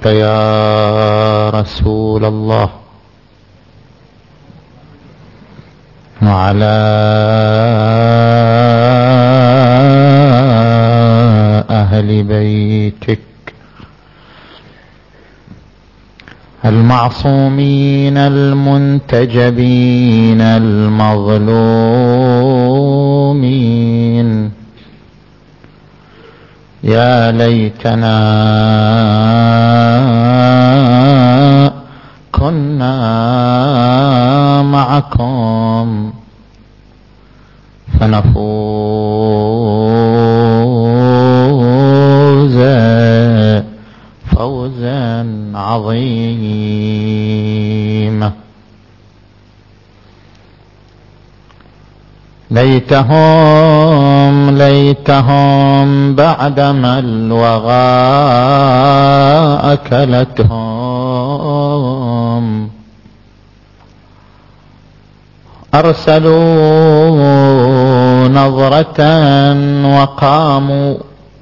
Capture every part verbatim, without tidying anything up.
أنت يا رسول الله وعلى أهل بيتك المعصومين المنتجبين المظلومين. يا ليتنا كنا معكم فنفوز فوزا عظيما. ليتهم ليتهم بعدما الوغى أكلتهم أرسلوا نظرة وقاموا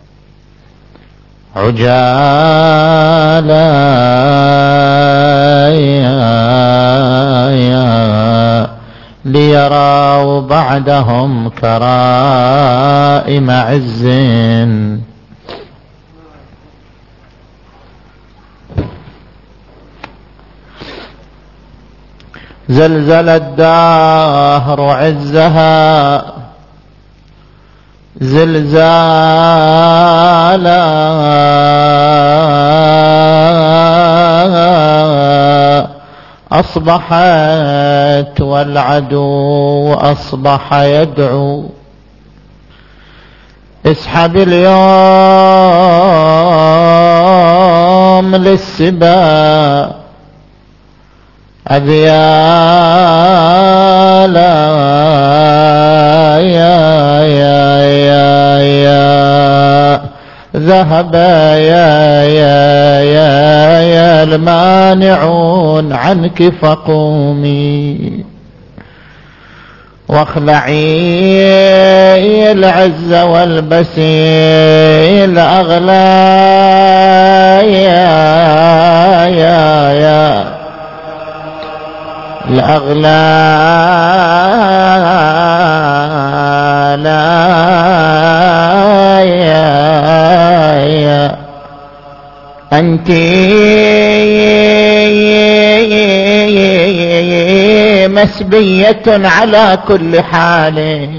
عجالا ليروا بعدهم كرائم عز. زلزل الدهر عزها زلزالا أصبحت والعدو أصبح يدعو اسحب اليوم للسبا أذيالا يا يا يا يا ذهب يا يا يا يا المانعون عنك فقومي واخلعي العز والبسي الأغلى يا يا يا الأغلى لا يا يا أنت مسبية على كل حال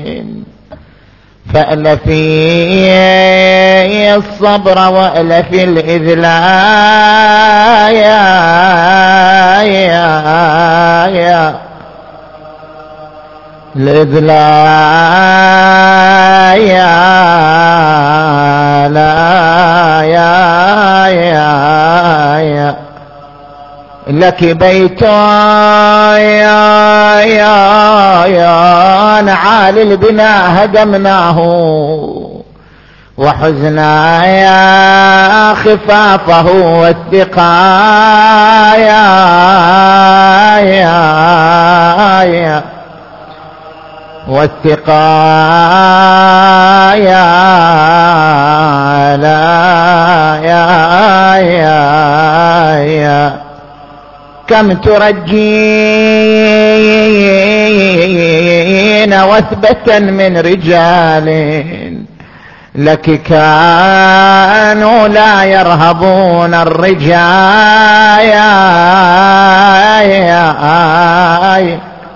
فألفي الصبر وألفي الإذلاء يا يا يا الإذلاء يا لا يا يا يا لك بيت يا يا يا نعالي البناء هدمناه وحزنا يا خفافه والثقا يا يا يا والثقا يا لا يا يا يا كم ترجين وثبة من رجال لك كانوا لا يرهبون الرجال يا يا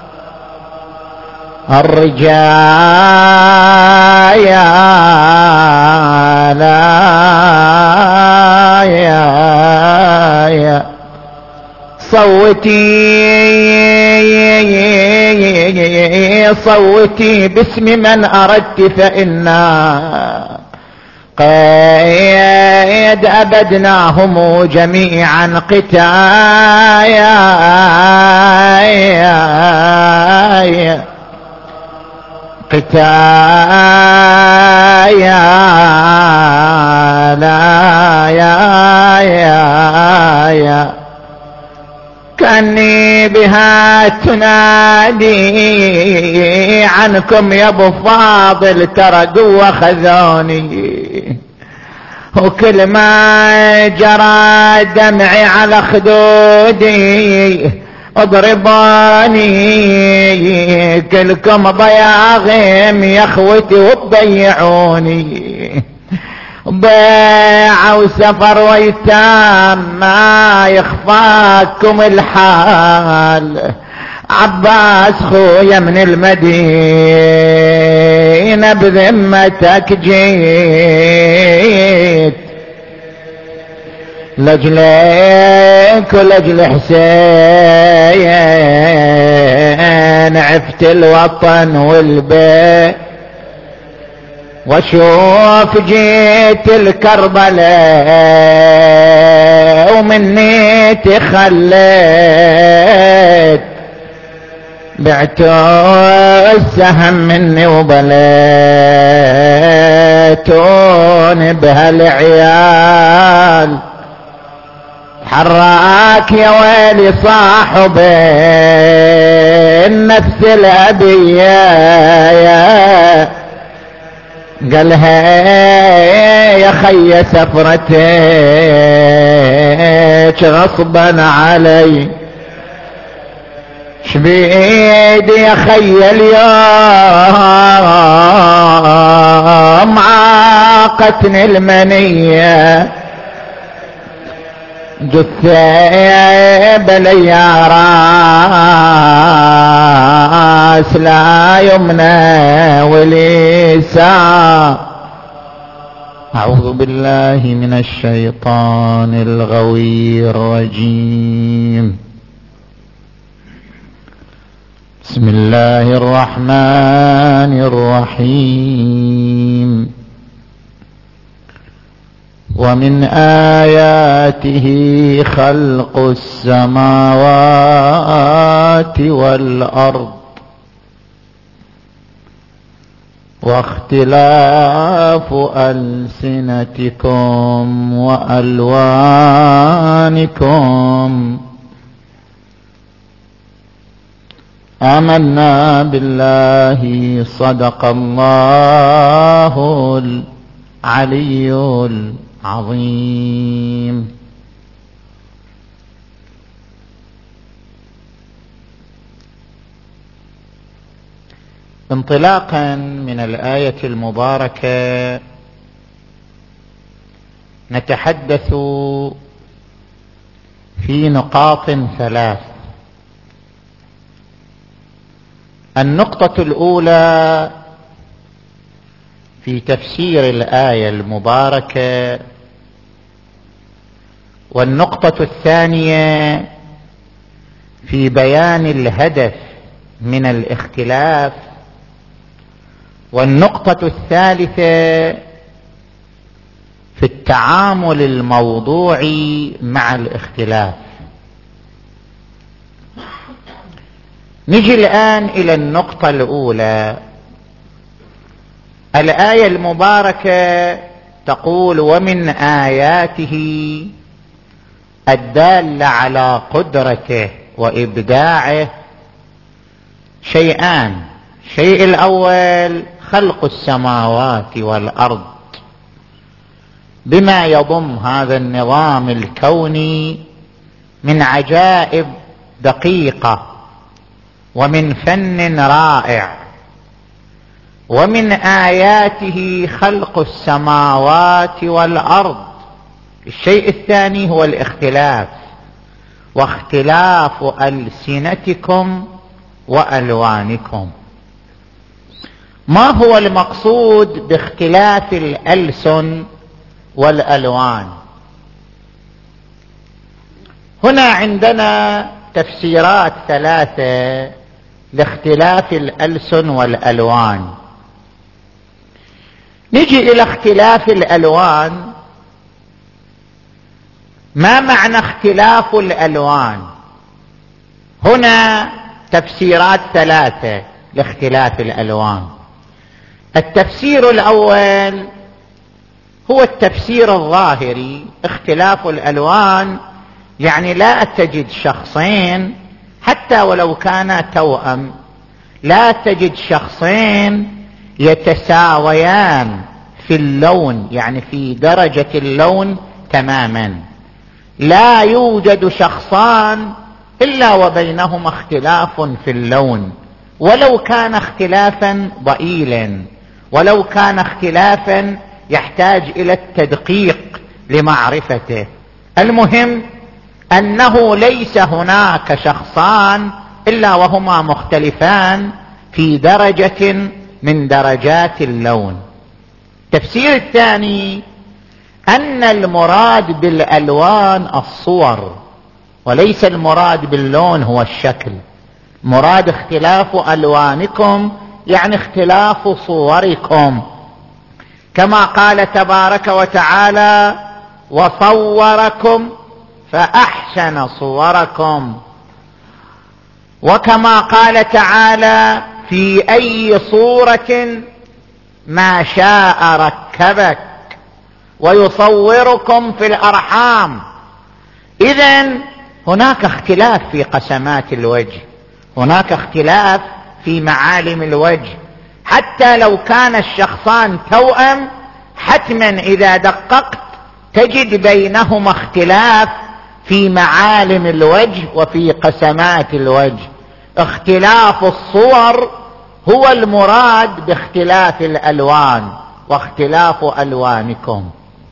الرجال يا لا يا يا صوتي صوتي باسم من أردت فإنا قد أبدناهم جميعا قتايا قتايا لا يا يا يا كأني بها تنادي عنكم يا ابو فاضل ترى قوة خذوني وكل ما جرى دمعي على خدودي اضرباني، كلكم ضياغم يا اخوتي وتضيعوني، ضيع وسفر ويتام ما يخفاكم الحال، عباس خويا من المدينة بذمتك جيت، لجلك ولجل حسين عفت الوطن والبيت، واشوف جيت الكربلاء ومني تخليت، بعتوا السهم مني وبليتون بهالعيال، حراك يا ويلي صاحب النفس الأبية، قالها يا خي سفرتك غصبا علي، شبيدي يا خي اليوم عاقتني المنية، جثة بلي يا راس لا يمنى واليسار. أعوذ بالله من الشيطان الغوي الرجيم. بسم الله الرحمن الرحيم. ومن آياته خلق السماوات والأرض واختلاف ألسنتكم وألوانكم. آمنا بالله صدق الله العلي العظيم. انطلاقا من الآية المباركة نتحدث في نقاط ثلاث. النقطة الأولى في تفسير الآية المباركة، والنقطة الثانية في بيان الهدف من الاختلاف، والنقطة الثالثة في التعامل الموضوعي مع الاختلاف. نجي الآن إلى النقطة الأولى. الآية المباركة تقول: ومن آياته الدالة على قدرته وإبداعه شيئان. الشيء الأول خلق السماوات والأرض، بما يضم هذا النظام الكوني من عجائب دقيقة ومن فن رائع. ومن آياته خلق السماوات والأرض. الشيء الثاني هو الاختلاف، واختلاف ألسنتكم وألوانكم. ما هو المقصود باختلاف الألسن والألوان؟ هنا عندنا تفسيرات ثلاثة لاختلاف الألسن والألوان. نجي إلى اختلاف الألوان. ما معنى اختلاف الألوان؟ هنا تفسيرات ثلاثة لاختلاف الألوان. التفسير الأول هو التفسير الظاهري. اختلاف الألوان يعني لا تجد شخصين حتى ولو كانا توأم، لا تجد شخصين يتساويان في اللون، يعني في درجة اللون تماما. لا يوجد شخصان إلا وبينهما اختلاف في اللون، ولو كان اختلافا ضئيلا، ولو كان اختلافا يحتاج إلى التدقيق لمعرفته. المهم أنه ليس هناك شخصان إلا وهما مختلفان في درجة من درجات اللون. التفسير الثاني أن المراد بالألوان الصور، وليس المراد باللون هو الشكل. مراد اختلاف ألوانكم يعني اختلاف صوركم، كما قال تبارك وتعالى: وصوركم فأحسن صوركم. وكما قال تعالى: في أي صورة ما شاء ركبك ويصوركم في الأرحام. إذن هناك اختلاف في قسمات الوجه، هناك اختلاف في معالم الوجه. حتى لو كان الشخصان توأم، حتما إذا دققت تجد بينهما اختلاف في معالم الوجه وفي قسمات الوجه. اختلاف الصور هو المراد باختلاف الألوان واختلاف ألوانكم.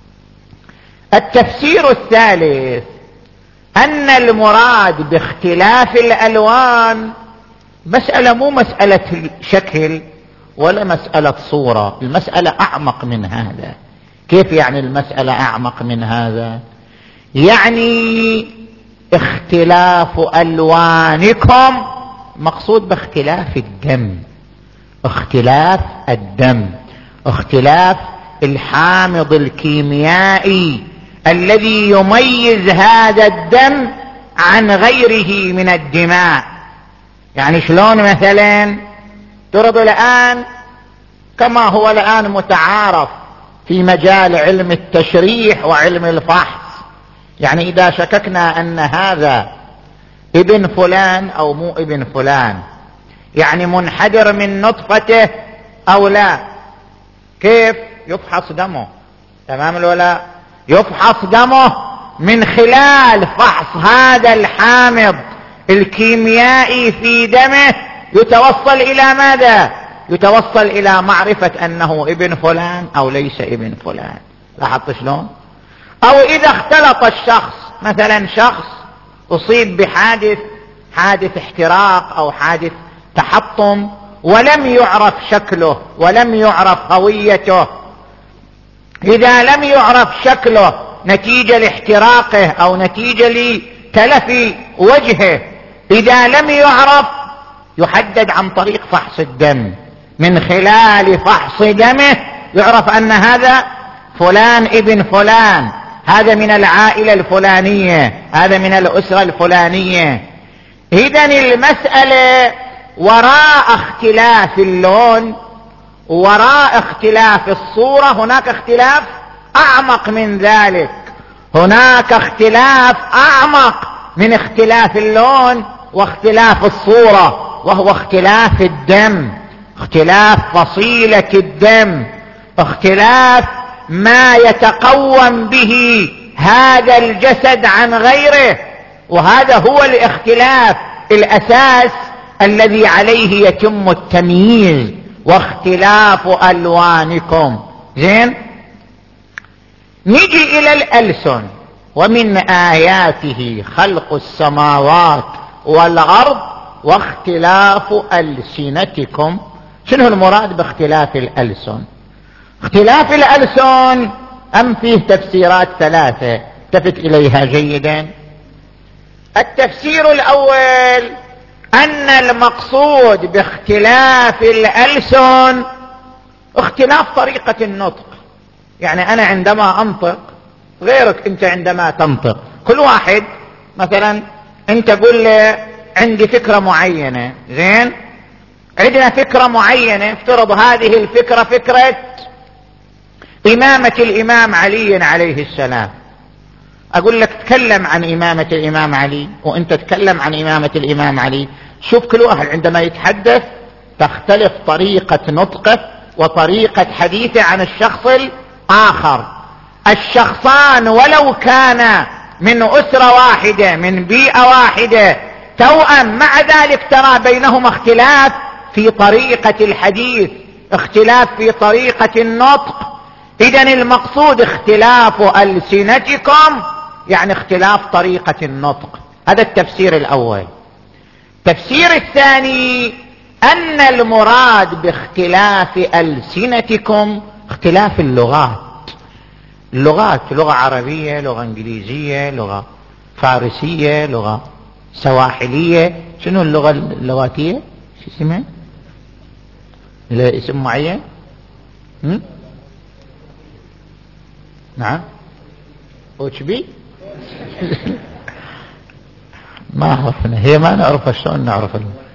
التفسير الثالث أن المراد باختلاف الألوان مسألة مو مسألة شكل ولا مسألة صورة، المسألة أعمق من هذا. كيف يعني المسألة أعمق من هذا؟ يعني اختلاف ألوانكم مقصود باختلاف الدم، اختلاف الدم، اختلاف الحامض الكيميائي الذي يميز هذا الدم عن غيره من الدماء. يعني شلون مثلا ترد الآن كما هو الآن متعارف في مجال علم التشريح وعلم الفحص، يعني إذا شككنا أن هذا ابن فلان أو مو ابن فلان، يعني منحدر من نطفته أو لا، كيف يفحص دمه؟ تمام ولا؟ يفحص دمه من خلال فحص هذا الحامض الكيميائي في دمه، يتوصل إلى ماذا؟ يتوصل إلى معرفة أنه ابن فلان أو ليس ابن فلان. لاحظت شلون؟ أو إذا اختلط الشخص، مثلا شخص أصيب بحادث حادث احتراق أو حادث تحطم ولم يعرف شكله ولم يعرف هويته، إذا لم يعرف شكله نتيجة لاحتراقه أو نتيجة لتلف وجهه، إذا لم يعرف يحدد عن طريق فحص الدم. من خلال فحص دمه يعرف أن هذا فلان ابن فلان، هذا من العائلة الفلانية، هذا من الأسرة الفلانية. إذن المسألة وراء اختلاف اللون، وراء اختلاف الصورة، هناك اختلاف أعمق من ذلك. هناك اختلاف أعمق من اختلاف اللون واختلاف الصورة، وهو اختلاف الدم، اختلاف فصيلة الدم، اختلاف ما يتقوم به هذا الجسد عن غيره. وهذا هو الاختلاف الأساس الذي عليه يتم التمييز واختلاف ألوانكم. زين، نجي إلى الألسن. ومن آياته خلق السماوات والأرض واختلاف ألسنتكم. شنو المراد باختلاف الألسن؟ اختلاف الألسن أم فيه تفسيرات ثلاثة التفت إليها جيدا. التفسير الأول أن المقصود باختلاف الألسن اختلاف طريقة النطق. يعني أنا عندما أنطق غيرك أنت عندما تنطق. كل واحد مثلا أنت قل لي عندي فكرة معينة، زين، عندنا فكرة معينة، افترض هذه الفكرة فكرة إمامة الإمام علي عليه السلام. أقول لك تكلم عن إمامة الإمام علي، وأنت تتكلم عن إمامة الإمام علي. شوف كل واحد عندما يتحدث تختلف طريقة نطقه وطريقة حديثه عن الشخص الآخر. الشخصان ولو كان من أسرة واحدة من بيئة واحدة توأم، مع ذلك ترى بينهما اختلاف في طريقة الحديث، اختلاف في طريقة النطق. إذن المقصود اختلاف ألسنتكم يعني اختلاف طريقة النطق. هذا التفسير الأول. التفسير الثاني أن المراد باختلاف ألسنتكم اختلاف اللغات. اللغات لغة عربية، لغة إنجليزية، لغة فارسية، لغة سواحلية. شنو اللغة اللغاتية؟ شو اسمها؟ اسم معين؟ هم؟ نعم اوتشبي. ما عرفنا، هي ما نعرفها، شلون نعرف؟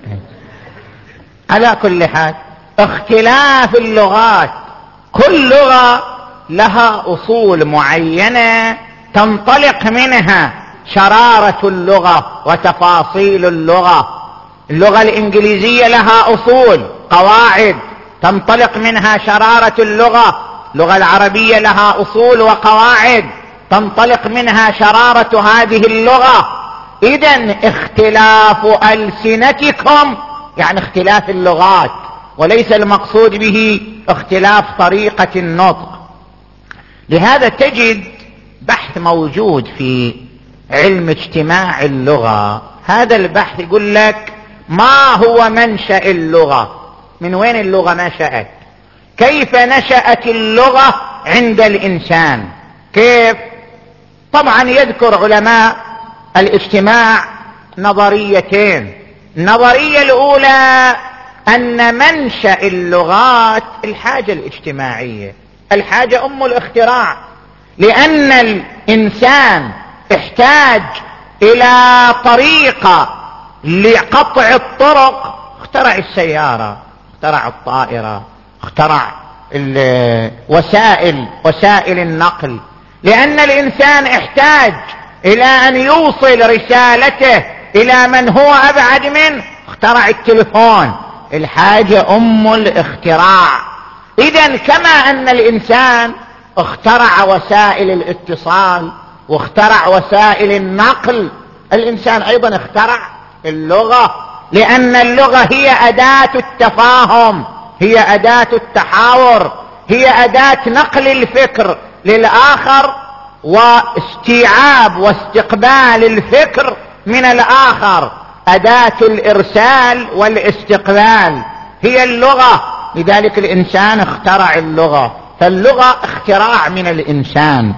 على كل حال اختلاف اللغات، كل لغة لها أصول معينة تنطلق منها شرارة اللغة وتفاصيل اللغة. اللغة الإنجليزية لها أصول قواعد تنطلق منها شرارة اللغة. اللغة العربية لها أصول وقواعد تنطلق منها شرارة هذه اللغة. إذن اختلاف ألسنتكم يعني اختلاف اللغات، وليس المقصود به اختلاف طريقة النطق. لهذا تجد بحث موجود في علم اجتماع اللغة. هذا البحث يقول لك ما هو منشأ اللغة، من وين اللغة نشأت، كيف نشأت اللغة عند الإنسان، كيف. طبعا يذكر علماء الاجتماع نظريتين. النظرية الأولى أن منشأ اللغات الحاجة الاجتماعية، الحاجة أم الاختراع، لأن الإنسان احتاج إلى طريقة لقطع الطرق، اخترع السيارة، اخترع الطائرة، اخترع وسائل وسائل النقل، لأن الإنسان احتاج إلى أن يوصل رسالته إلى من هو أبعد منه، اخترع التلفون. الحاجة أم الاختراع. إذن كما أن الإنسان اخترع وسائل الاتصال واخترع وسائل النقل، الإنسان أيضا اخترع اللغة، لأن اللغة هي أداة التفاهم، هي أداة التحاور، هي أداة نقل الفكر للآخر واستيعاب واستقبال الفكر من الآخر، أداة الإرسال والاستقبال هي اللغة. لذلك الإنسان اخترع اللغة، فاللغة اختراع من الإنسان،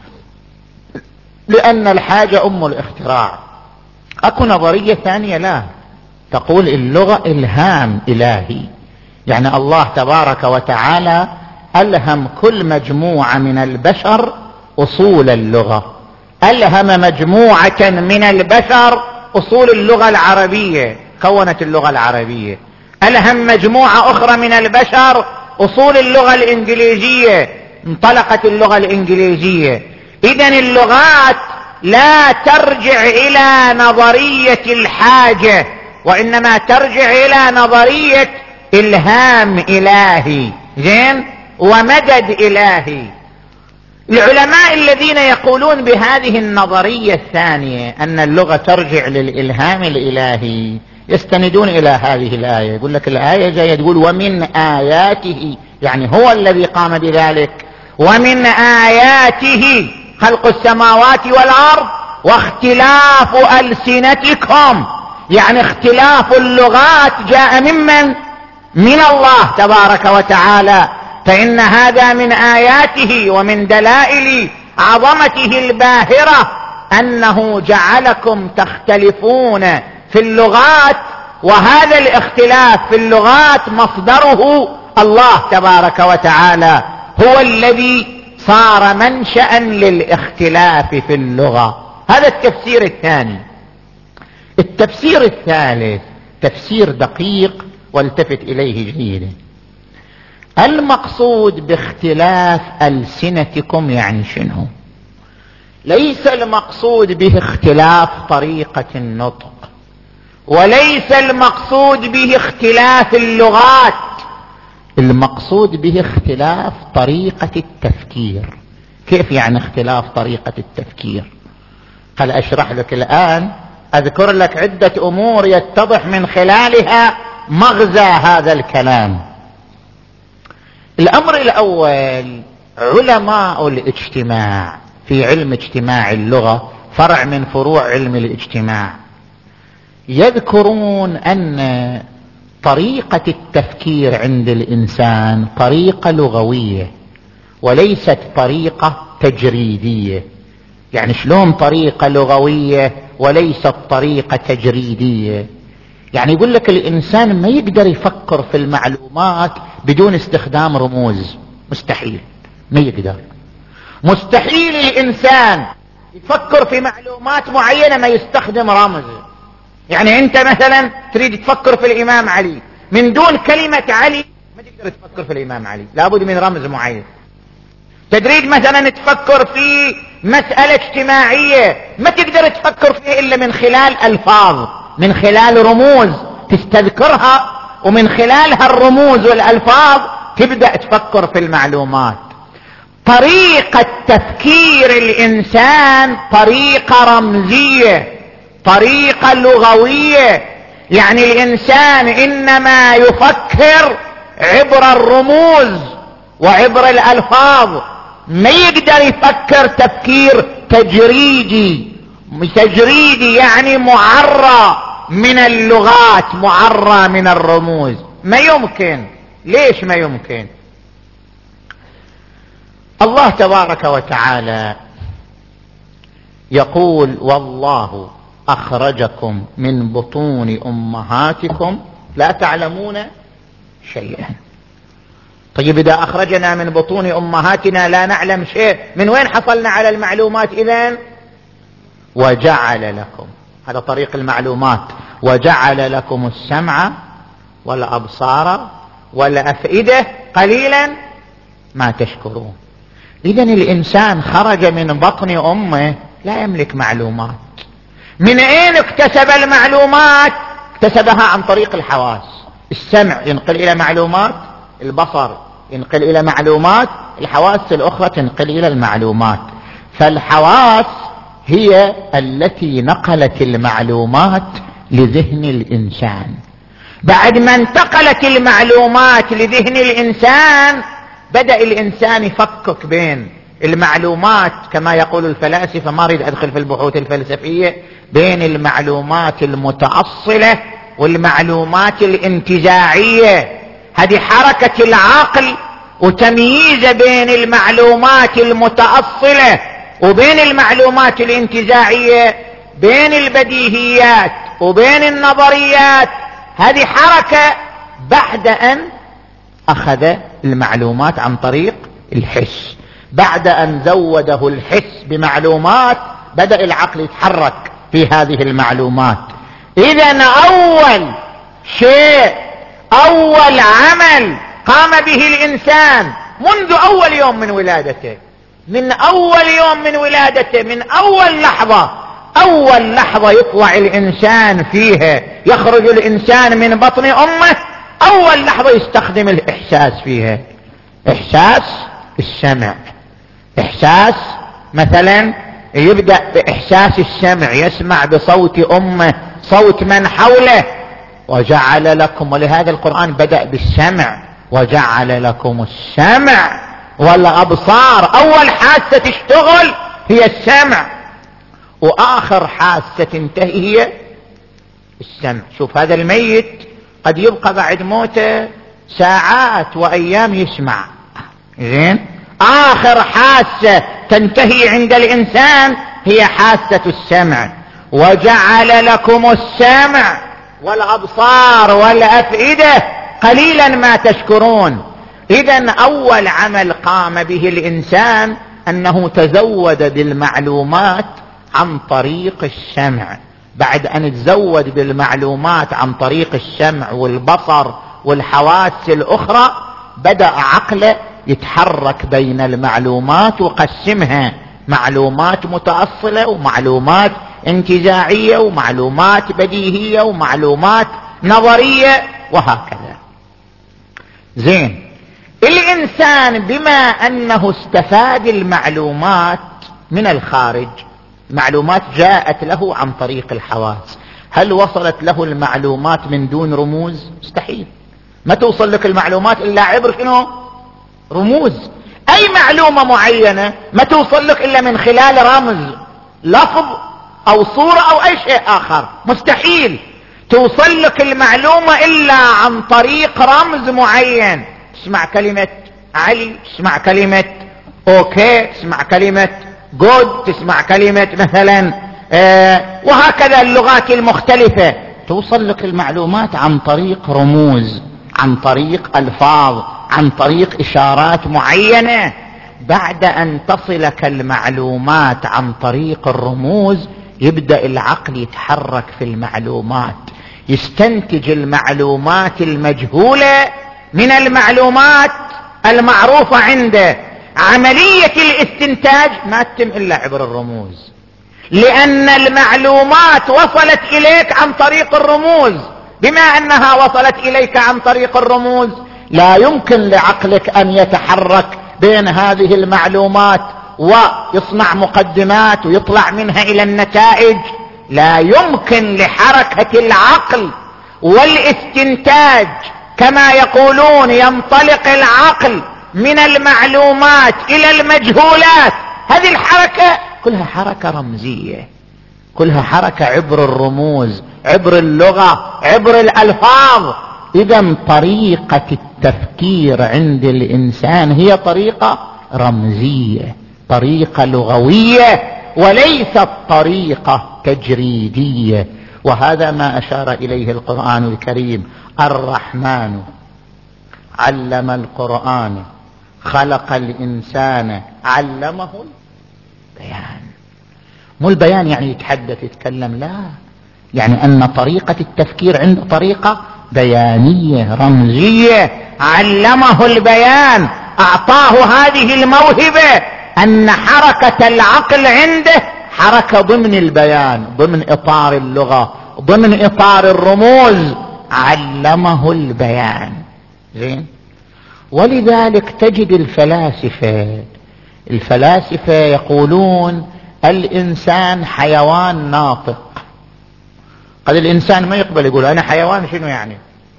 لأن الحاجة أم الاختراع. أكو نظرية ثانية لا تقول اللغة إلهام إلهي، يعني الله تبارك وتعالى ألهم كل مجموعة من البشر أصول اللغة. ألهم مجموعة من البشر أصول اللغة العربية، كونت اللغة العربية. ألهم مجموعة أخرى من البشر أصول اللغة الإنجليزية، انطلقت اللغة الإنجليزية. إذن اللغات لا ترجع إلى نظرية الحاجة، وإنما ترجع إلى نظرية إلهام إلهي، زين، ومدد إلهي. العلماء الذين يقولون بهذه النظرية الثانية أن اللغة ترجع للإلهام الإلهي يستندون إلى هذه الآية. يقول لك الآية جاية تقول ومن آياته، يعني هو الذي قام بذلك. ومن آياته خلق السماوات والأرض واختلاف ألسنتكم، يعني اختلاف اللغات جاء ممن؟ من الله تبارك وتعالى. فإن هذا من آياته ومن دلائل عظمته الباهرة أنه جعلكم تختلفون في اللغات، وهذا الاختلاف في اللغات مصدره الله تبارك وتعالى، هو الذي صار منشأ للاختلاف في اللغة. هذا التفسير الثاني. التفسير الثالث تفسير دقيق والتفت إليه جيدا. المقصود باختلاف ألسنتكم يعني شنو؟ ليس المقصود به اختلاف طريقة النطق، وليس المقصود به اختلاف اللغات، المقصود به اختلاف طريقة التفكير. كيف يعني اختلاف طريقة التفكير؟ قال أشرح لك الآن، أذكر لك عدة أمور يتضح من خلالها مغزى هذا الكلام. الأمر الأول، علماء الاجتماع في علم اجتماع اللغة، فرع من فروع علم الاجتماع، يذكرون أن طريقة التفكير عند الإنسان طريقة لغوية وليست طريقة تجريدية. يعني شلون طريقة لغوية وليست طريقة تجريدية؟ يعني يقول لك الإنسان ما يقدر يفكر في المعلومات بدون استخدام رموز، مستحيل، ما يقدر. مستحيل الإنسان يفكر في معلومات معينة ما يستخدم رمز. يعني أنت مثلا تريد تفكر في الإمام علي، من دون كلمة علي ما تقدر تفكر في الإمام علي، لابد من رمز معين. تريد مثلا تفكر في مسألة اجتماعية، ما تقدر تفكر فيها إلا من خلال ألفاظ، من خلال رموز تستذكرها، ومن خلالها الرموز والألفاظ تبدأ تفكر في المعلومات. طريقة تفكير الإنسان طريقة رمزية، طريقة لغوية. يعني الإنسان إنما يفكر عبر الرموز وعبر الألفاظ، ما يقدر يفكر تفكير تجريدي. تجريدي يعني معرى من اللغات، معرى من الرموز، ما يمكن. ليش ما يمكن؟ الله تبارك وتعالى يقول: والله أخرجكم من بطون أمهاتكم لا تعلمون شيئا. طيب إذا أخرجنا من بطون أمهاتنا لا نعلم شيء، من وين حصلنا على المعلومات إذن؟ وجعل لكم، هذا طريق المعلومات، وجعل لكم السمع والأبصار والأفئدة قليلا ما تشكرون. إذن الإنسان خرج من بطن أمه لا يملك معلومات. من أين اكتسب المعلومات؟ اكتسبها عن طريق الحواس. السمع ينقل إلى معلومات، البصر ينقل إلى معلومات، الحواس الأخرى تنقل إلى المعلومات. فالحواس هي التي نقلت المعلومات لذهن الإنسان. بعد ما انتقلت المعلومات لذهن الإنسان بدأ الإنسان يفكك بين المعلومات، كما يقول الفلاسفة، ما أريد أدخل في البحوث الفلسفية، بين المعلومات المتأصلة والمعلومات الانتزاعية. هذه حركة العقل وتمييز بين المعلومات المتأصلة وبين المعلومات الانتزاعية، بين البديهيات وبين النظريات. هذه حركة بعد أن أخذ المعلومات عن طريق الحس. بعد أن زوده الحس بمعلومات بدأ العقل يتحرك في هذه المعلومات. إذن أول شيء، أول عمل قام به الإنسان منذ أول يوم من ولادته، من أول يوم من ولادته، من أول لحظة، أول لحظة يطلع الإنسان فيها، يخرج الإنسان من بطن أمه، أول لحظة يستخدم الإحساس فيها. إحساس السمع. إحساس مثلا يبدأ بإحساس السمع، يسمع بصوت أمه، صوت من حوله. وجعل لكم، ولهذا القرآن بدأ بالسمع، وجعل لكم السمع والأبصار. أول حاسة تشتغل هي السمع، وآخر حاسة تنتهي هي السمع. شوف هذا الميت قد يبقى بعد موته ساعات وأيام يسمع، زين، آخر حاسة تنتهي عند الإنسان هي حاسة السمع. وجعل لكم السمع والأبصار والأفئدة قليلا ما تشكرون. إذن أول عمل قام به الإنسان أنه تزود بالمعلومات عن طريق السمع. بعد أن تزود بالمعلومات عن طريق السمع والبصر والحواس الأخرى بدأ عقله يتحرك بين المعلومات وقسمها معلومات متأصلة ومعلومات انتزاعية ومعلومات بديهية ومعلومات نظرية وهكذا. زين، الإنسان بما أنه استفاد المعلومات من الخارج، معلومات جاءت له عن طريق الحواس، هل وصلت له المعلومات من دون رموز؟ مستحيل. ما توصل لك المعلومات إلا عبر شنو؟ رموز. أي معلومة معينة ما توصل لك إلا من خلال رمز، لفظ أو صورة أو أي شيء آخر. مستحيل توصل لك المعلومة إلا عن طريق رمز معين. تسمع كلمة علي، تسمع كلمة أوكي، تسمع كلمة جود، تسمع كلمة مثلا آه وهكذا اللغات المختلفة. توصل لك المعلومات عن طريق رموز، عن طريق ألفاظ، عن طريق إشارات معينة. بعد أن تصلك المعلومات عن طريق الرموز يبدأ العقل يتحرك في المعلومات، يستنتج المعلومات المجهولة من المعلومات المعروفة عنده. عملية الاستنتاج ما تتم إلا عبر الرموز، لأن المعلومات وصلت إليك عن طريق الرموز. بما أنها وصلت إليك عن طريق الرموز لا يمكن لعقلك أن يتحرك بين هذه المعلومات ويصنع مقدمات ويطلع منها إلى النتائج. لا يمكن لحركة العقل والاستنتاج، كما يقولون ينطلق العقل من المعلومات إلى المجهولات. هذه الحركة كلها حركة رمزية، كلها حركة عبر الرموز، عبر اللغة، عبر الألفاظ. إذا طريقة التفكير عند الإنسان هي طريقة رمزية، طريقة لغوية، وليست طريقة تجريدية. وهذا ما أشار إليه القرآن الكريم: الرحمن علم القرآن خلق الإنسان علمه البيان. مو البيان يعني يتحدث يتكلم، لا، يعني أن طريقة التفكير عنده طريقة بيانية رمزية. علمه البيان، أعطاه هذه الموهبة أن حركة العقل عنده حركة ضمن البيان، ضمن إطار اللغة، ضمن إطار الرموز. علمه البيان. زين. ولذلك تجد الفلاسفة الفلاسفة يقولون الإنسان حيوان ناطق. قد الإنسان ما يقبل، يقول أنا حيوان. شنو يعني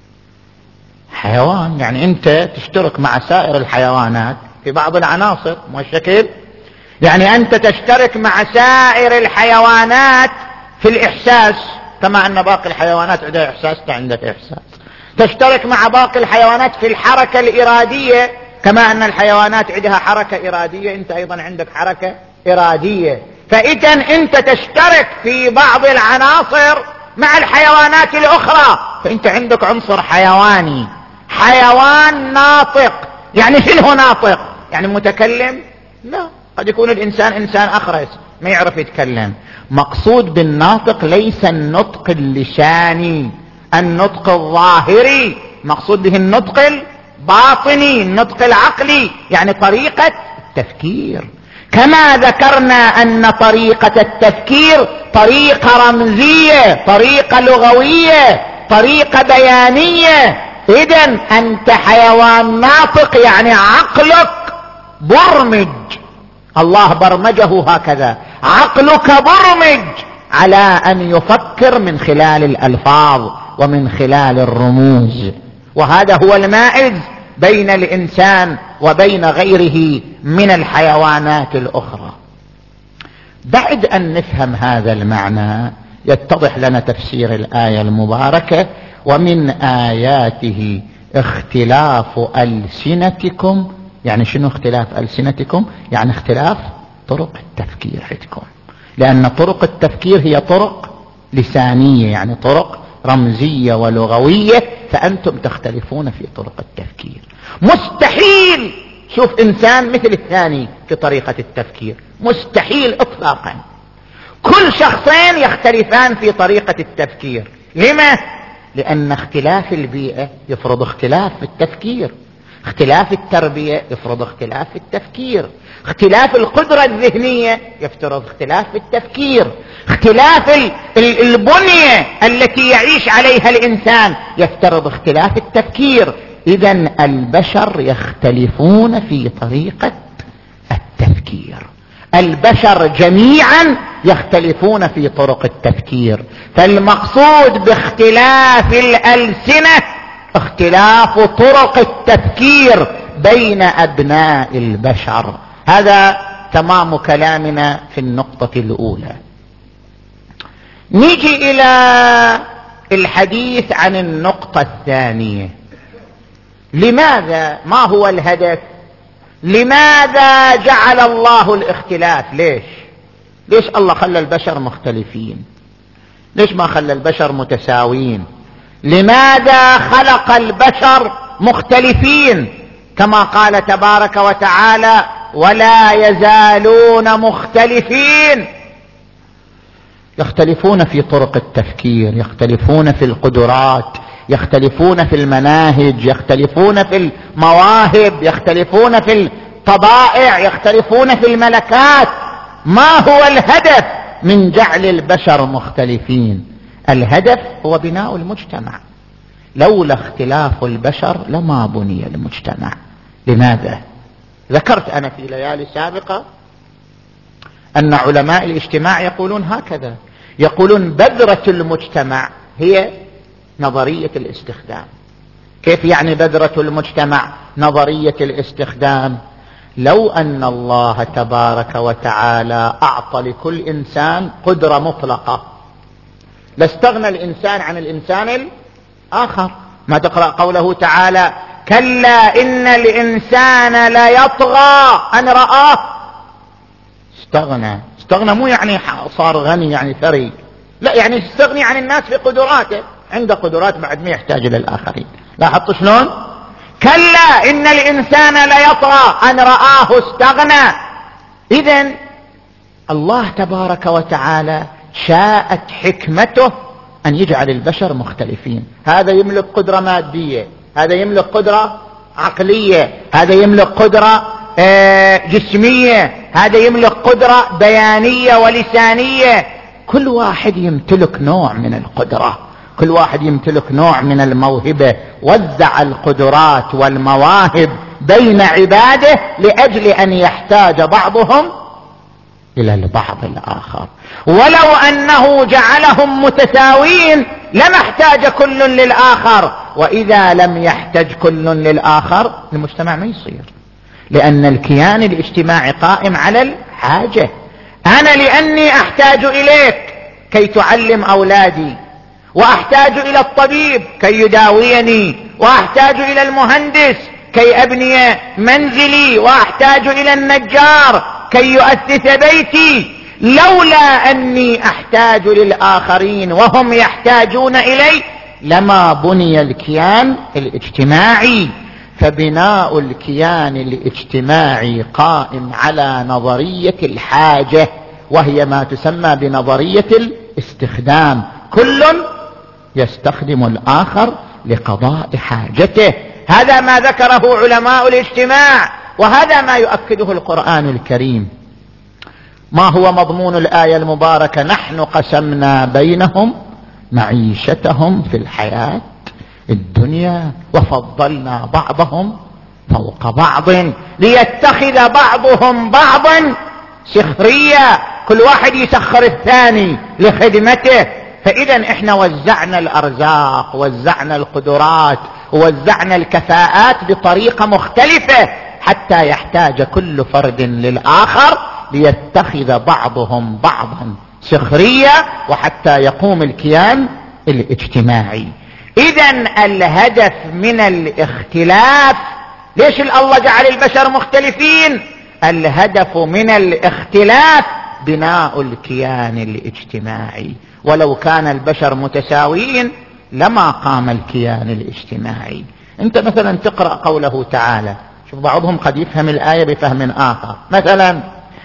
حيوان؟ يعني أنت تشترك مع سائر الحيوانات في بعض العناصر، مو الشكل؟ يعني أنت تشترك مع سائر الحيوانات في الإحساس، كما أن باقي الحيوانات عندها إحساس، أنت عندك إحساس. تشترك مع باقي الحيوانات في الحركة الإرادية، كما أن الحيوانات عندها حركة إرادية، أنت أيضا عندك حركة إرادية. فإذا أنت تشترك في بعض العناصر مع الحيوانات الأخرى، فأنت عندك عنصر حيواني، حيوان ناطق. يعني شنو ناطق؟ يعني متكلم؟ لا، قد يكون الإنسان إنسان أخرس ما يعرف يتكلم. مقصود بالناطق ليس النطق اللساني، النطق الظاهري، مقصود به النطق الباطني، النطق العقلي، يعني طريقة التفكير. كما ذكرنا أن طريقة التفكير طريقة رمزية، طريقة لغوية، طريقة بيانية. إذن أنت حيوان ناطق، يعني عقلك برمج، الله برمجه هكذا، عقلك برمج على أن يفكر من خلال الألفاظ ومن خلال الرموز. وهذا هو المائز بين الإنسان وبين غيره من الحيوانات الأخرى. بعد أن نفهم هذا المعنى يتضح لنا تفسير الآية المباركة: ومن آياته اختلاف ألسنتكم. يعني شنو اختلاف ألسنتكم؟ يعني اختلاف طرق التفكير عندكم، لأن طرق التفكير هي طرق لسانية، يعني طرق رمزية ولغوية، فأنتم تختلفون في طرق التفكير. مستحيل شوف إنسان مثل الثاني في طريقة التفكير، مستحيل إطلاقا. كل شخصين يختلفان في طريقة التفكير. لما؟ لأن اختلاف البيئة يفرض اختلاف في التفكير، اختلاف التربية يفرض اختلاف في التفكير، اختلاف القدرة الذهنية يفترض اختلاف في التفكير، اختلاف البنية التي يعيش عليها الإنسان يفترض اختلاف التفكير. إذن البشر يختلفون في طريقة التفكير، البشر جميعا يختلفون في طرق التفكير. فالمقصود باختلاف الألسنة اختلاف طرق التفكير بين أبناء البشر. هذا تمام كلامنا في النقطة الأولى. نيجي إلى الحديث عن النقطة الثانية. لماذا؟ ما هو الهدف؟ لماذا جعل الله الاختلاف؟ ليش؟ ليش الله خلى البشر مختلفين؟ ليش ما خلى البشر متساويين؟ لماذا خلق البشر مختلفين؟ كما قال تبارك وتعالى: ولا يزالون مختلفين. يختلفون في طرق التفكير، يختلفون في القدرات، يختلفون في المناهج، يختلفون في المواهب، يختلفون في الطبائع، يختلفون في الملكات. ما هو الهدف من جعل البشر مختلفين؟ الهدف هو بناء المجتمع. لولا اختلاف البشر لما بني المجتمع. لماذا؟ ذكرت أنا في ليالي سابقة أن علماء الاجتماع يقولون هكذا، يقولون بذرة المجتمع هي نظرية الاستخدام. كيف يعني بذرة المجتمع نظرية الاستخدام؟ لو أن الله تبارك وتعالى أعطى لكل إنسان قدرة مطلقة لاستغنى الإنسان عن الإنسان الآخر. ما تقرأ قوله تعالى: كلا إن الإنسان ليطغى أن رآه استغنى. استغنى مو يعني صار غني يعني ثري، لا، يعني استغني عن الناس بقدراته، عنده قدرات بعد ما يحتاج إلى الآخرين. لاحظت شلون؟ كلا إن الإنسان ليطغى أن رآه استغنى. إذن الله تبارك وتعالى شاءت حكمته أن يجعل البشر مختلفين. هذا يملك قدرة مادية، هذا يملك قدرة عقلية، هذا يملك قدرة جسمية، هذا يملك قدرة بيانية ولسانية. كل واحد يمتلك نوع من القدرة، كل واحد يمتلك نوع من الموهبة. وزع القدرات والمواهب بين عباده لأجل أن يحتاج بعضهم إلى البعض الآخر. ولو أنه جعلهم متساوين لما احتاج كل للآخر، وإذا لم يحتاج كل للآخر المجتمع ما يصير، لأن الكيان الاجتماعي قائم على الحاجة. أنا لأني أحتاج إليك كي تعلم أولادي، وأحتاج إلى الطبيب كي يداويني، وأحتاج إلى المهندس كي أبني منزلي، وأحتاج إلى النجار كي يؤسس بيتي. لولا أني أحتاج للآخرين وهم يحتاجون إلي لما بني الكيان الاجتماعي. فبناء الكيان الاجتماعي قائم على نظرية الحاجة، وهي ما تسمى بنظرية الاستخدام. كل يستخدم الآخر لقضاء حاجته. هذا ما ذكره علماء الاجتماع، وهذا ما يؤكده القرآن الكريم. ما هو مضمون الآية المباركة؟ نحن قسمنا بينهم معيشتهم في الحياة الدنيا وفضلنا بعضهم فوق بعض ليتخذ بعضهم بعضا سخريا. كل واحد يسخر الثاني لخدمته. فإذا احنا وزعنا الأرزاق، وزعنا القدرات، ووزعنا الكفاءات بطريقة مختلفة حتى يحتاج كل فرد للآخر ليتخذ بعضهم بعضا سخريا، وحتى يقوم الكيان الاجتماعي. إذن الهدف من الاختلاف، ليش الله جعل البشر مختلفين؟ الهدف من الاختلاف بناء الكيان الاجتماعي. ولو كان البشر متساويين لما قام الكيان الاجتماعي. انت مثلا تقرأ قوله تعالى، شوف بعضهم قد يفهم الآية بفهم آخر. مثلا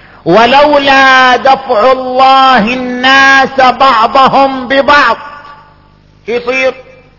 ولولا دفع الله الناس بعضهم ببعض يصير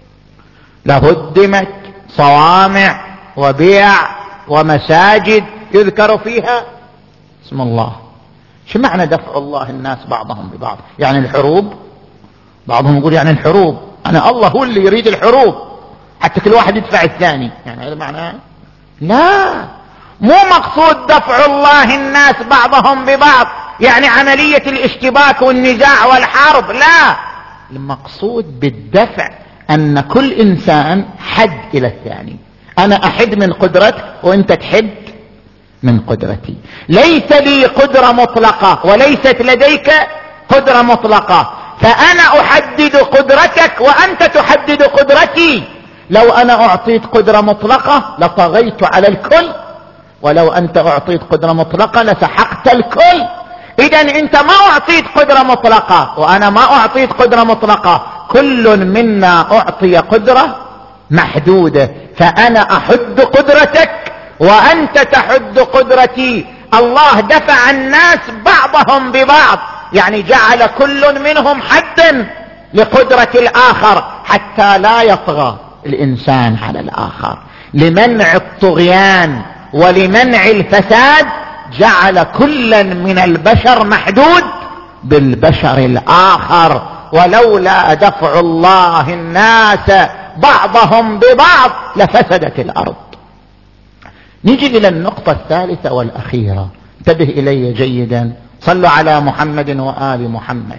لهدمت صوامع وبيع ومساجد يذكر فيها اسم الله. شو معنى دفع الله الناس بعضهم ببعض؟ يعني الحروب؟ بعضهم يقول يعني الحروب، أنا الله هو اللي يريد الحروب حتى كل واحد يدفع الثاني، يعني هذا معناه لا، مو مقصود دفع الله الناس بعضهم ببعض يعني عملية الاشتباك والنزاع والحرب، لا، المقصود بالدفع أن كل إنسان حد إلى الثاني، أنا أحد من قدرتك وأنت تحد من قدرتي، ليس لي قدرة مطلقة وليست لديك قدرة مطلقة، فأنا أحدد قدرتك وأنت تحدد قدرتي. لو أنا أعطيت قدرة مطلقة لطغيت على الكل، ولو أنت أعطيت قدرة مطلقة لسحقت الكل. إذن أنت ما أعطيت قدرة مطلقة وأنا ما أعطيت قدرة مطلقة، كل منا أعطي قدرة محدودة، فأنا أحد قدرتك وأنت تحد قدرتي. الله دفع الناس بعضهم ببعض، يعني جعل كل منهم حدا لقدرة الآخر حتى لا يطغى الإنسان على الآخر. لمنع الطغيان ولمنع الفساد جعل كلا من البشر محدود بالبشر الآخر، ولولا دفع الله الناس بعضهم ببعض لفسدت الأرض. نجي إلى النقطة الثالثة والأخيرة، انتبه إلي جيدا، صلوا على محمد وآل محمد.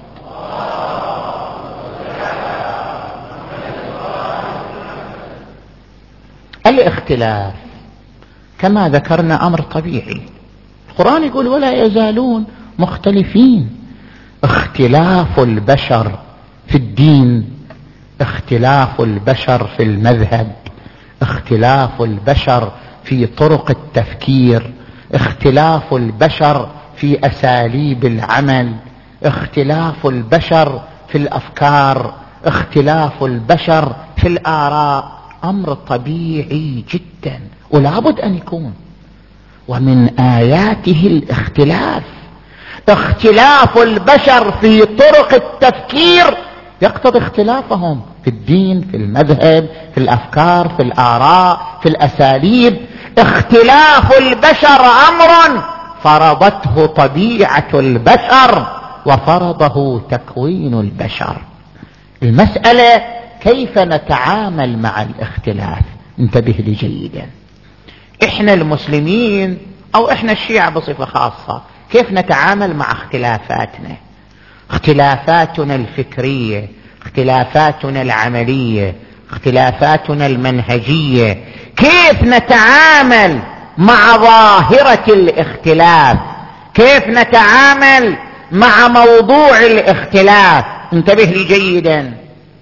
الاختلاف كما ذكرنا أمر طبيعي، القرآن يقول ولا يزالون مختلفين. اختلاف البشر في الدين، اختلاف البشر في المذهب، اختلاف البشر في طرق التفكير، اختلاف البشر في أساليب العمل، اختلاف البشر في الأفكار، اختلاف البشر في الآراء، أمر طبيعي جدا ولا بد أن يكون. ومن آياته الاختلاف، اختلاف البشر في طرق التفكير يقتضي اختلافهم في الدين، في المذهب، في الأفكار، في الآراء، في الأساليب. اختلاف البشر أمر فرضته طبيعة البشر وفرضه تكوين البشر. المسألة كيف نتعامل مع الاختلاف. انتبه لي جيدا، احنا المسلمين او احنا الشيعة بصفة خاصة كيف نتعامل مع اختلافاتنا، اختلافاتنا الفكرية، اختلافاتنا العملية، اختلافاتنا المنهجية، كيف نتعامل مع ظاهرة الاختلاف، كيف نتعامل مع موضوع الاختلاف. انتبه لي جيدا،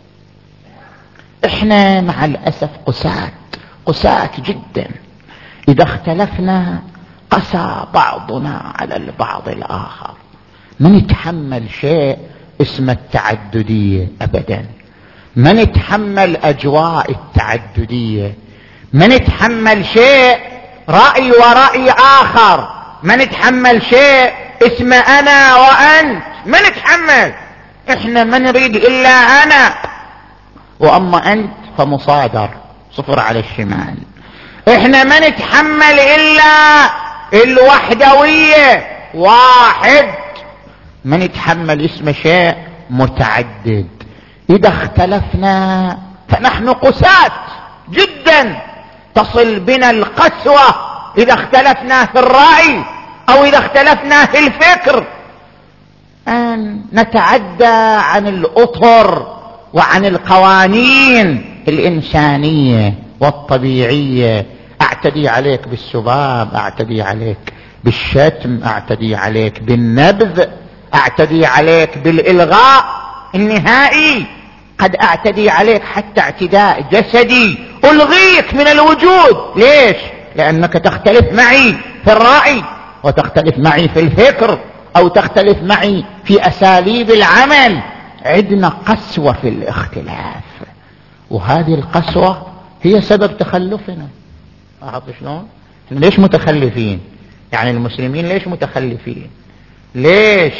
احنا مع الأسف قساة قساة جدا، إذا اختلفنا قسى بعضنا على البعض الآخر. ما نتحمل شيء اسمه التعددية أبدا، ما نتحمل أجواء التعددية، ما نتحمل شيء رأي ورأي آخر، ما نتحمل شيء اسمه أنا وأنت، ما نتحمل. احنا ما نريد إلا أنا، وأما أنت فمصادر صفر على الشمال. احنا ما نتحمل إلا الوحدوية، واحد، ما نتحمل اسم شيء متعدد. إذا اختلفنا فنحن قساة جدا، تصل بنا القسوة إذا اختلفنا في الرأي أو إذا اختلفنا في الفكر، أن نتعدى عن الأطر وعن القوانين الإنسانية والطبيعية. أعتدي عليك بالسباب، أعتدي عليك بالشتم، أعتدي عليك بالنبذ، أعتدي عليك بالإلغاء النهائي، قد أعتدي عليك حتى اعتداء جسدي، ألغيك من الوجود. ليش؟ لأنك تختلف معي في الرأي وتختلف معي في الفكر أو تختلف معي في أساليب العمل. عندنا قسوة في الاختلاف، وهذه القسوة هي سبب تخلفنا. أعرف شلون؟ ليش متخلفين؟ يعني المسلمين ليش متخلفين؟ ليش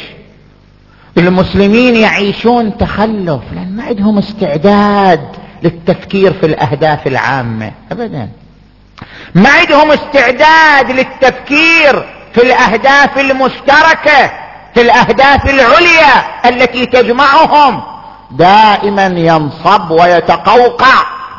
المسلمين يعيشون تخلف؟ لأن ما عندهم استعداد للتفكير في الأهداف العامة أبدا، ما عندهم استعداد للتفكير في الأهداف المشتركة، في الأهداف العليا التي تجمعهم. دائما ينصب ويتقوقع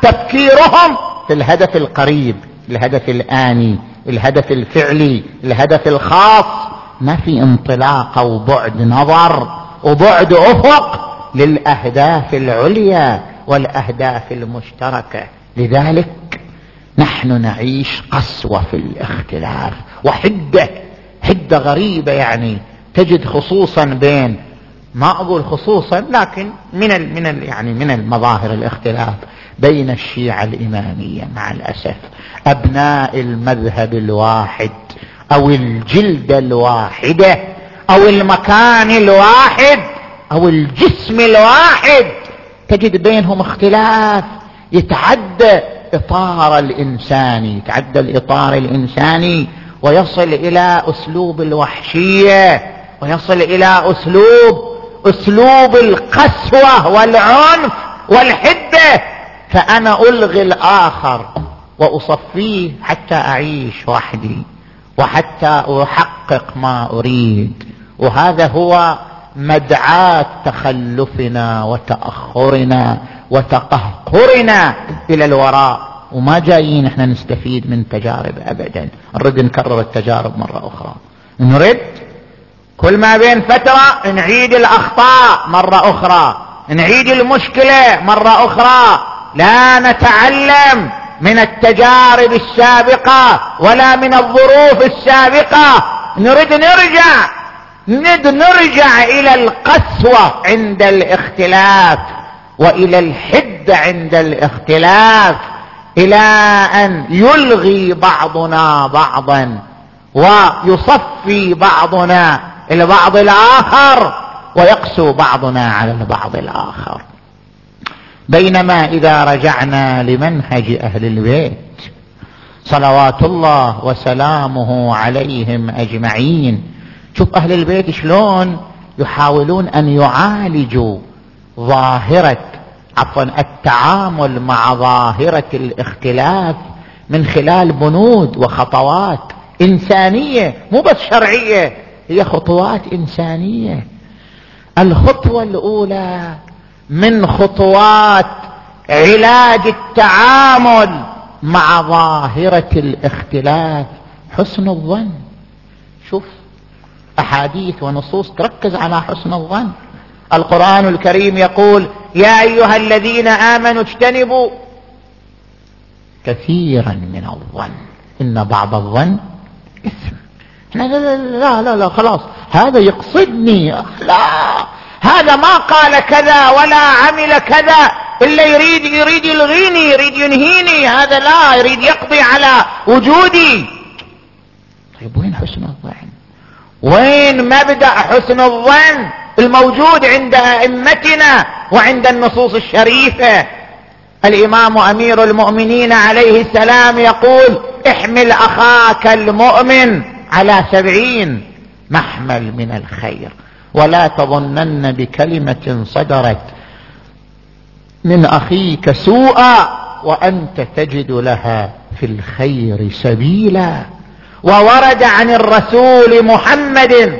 تفكيرهم في الهدف القريب، الهدف الآني، الهدف الفعلي، الهدف الخاص. ما في انطلاق أو بعد نظر وبعد أفق للأهداف العليا والأهداف المشتركة. لذلك نحن نعيش قسوة في الاختلاف وحدة، حدة غريبة. يعني تجد خصوصا بين، ما أقول خصوصا لكن من ال من ال يعني من المظاهر الاختلاف بين الشيعة الإمامية مع الأسف، أبناء المذهب الواحد أو الجلدة الواحدة أو المكان الواحد أو الجسم الواحد، تجد بينهم اختلاف يتعدى إطار الإنساني، يتعدى الإطار الإنساني ويصل إلى أسلوب الوحشية، ويصل إلى أسلوب أسلوب القسوة والعنف والحدة. فأنا ألغي الآخر وأصفيه حتى أعيش وحدي وحتى أحقق ما أريد. وهذا هو مدعاة تخلفنا وتأخرنا وتقهقرنا إلى الوراء. وما جايين احنا نستفيد من تجارب أبدا، نريد نكرر التجارب مرة أخرى، نريد كل ما بين فترة نعيد الأخطاء مرة أخرى، نعيد المشكلة مرة أخرى. لا نتعلم من التجارب السابقة ولا من الظروف السابقة، نريد نرجع نريد نرجع إلى القسوة عند الاختلاف وإلى الحدة عند الاختلاف، إلى أن يلغي بعضنا بعضا ويصفي بعضنا البعض الآخر ويقسو بعضنا على البعض الآخر. بينما إذا رجعنا لمنهج أهل البيت صلوات الله وسلامه عليهم أجمعين، شوف أهل البيت شلون يحاولون أن يعالجوا ظاهرة عفوا التعامل مع ظاهرة الاختلاف من خلال بنود وخطوات إنسانية، مو بس شرعية، هي خطوات إنسانية. الخطوة الأولى من خطوات علاج التعامل مع ظاهرة الاختلاف حسن الظن. شوف أحاديث ونصوص تركز على حسن الظن. القرآن الكريم يقول: يا أيها الذين آمنوا اجتنبوا كثيرا من الظن إن بعض الظن إثم. لا لا لا لا, لا خلاص هذا يقصدني، لا هذا ما قال كذا ولا عمل كذا إلا يريد يريد يلغيني، يريد ينهيني، هذا لا يريد يقضي على وجودي. طيب وين حسن الظن؟ وين مبدأ حسن الظن الموجود عند أئمتنا وعند النصوص الشريفة؟ الإمام أمير المؤمنين عليه السلام يقول: احمل أخاك المؤمن على سبعين محمل من الخير، ولا تظنن بكلمة صدرت من أخيك سوءا وأنت تجد لها في الخير سبيلا. وورد عن الرسول محمد